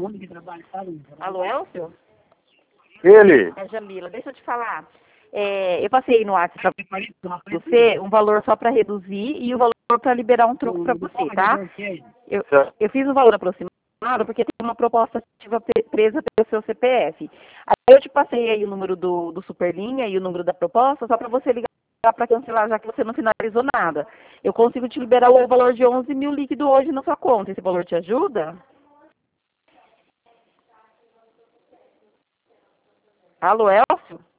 Alô, Elcio? Ele. É Jamila, deixa eu te falar. Eu passei no WhatsApp para você um valor só para reduzir e o valor para liberar um troco para você, tá? Eu fiz o valor aproximado porque tem uma proposta ativa presa pelo seu CPF. Aí eu te passei aí o número do Superlinha e o número da proposta só para você ligar para cancelar, já que você não finalizou nada. Eu consigo te liberar o valor de 11 mil líquido hoje na sua conta. Esse valor te ajuda? Alô, Elcio?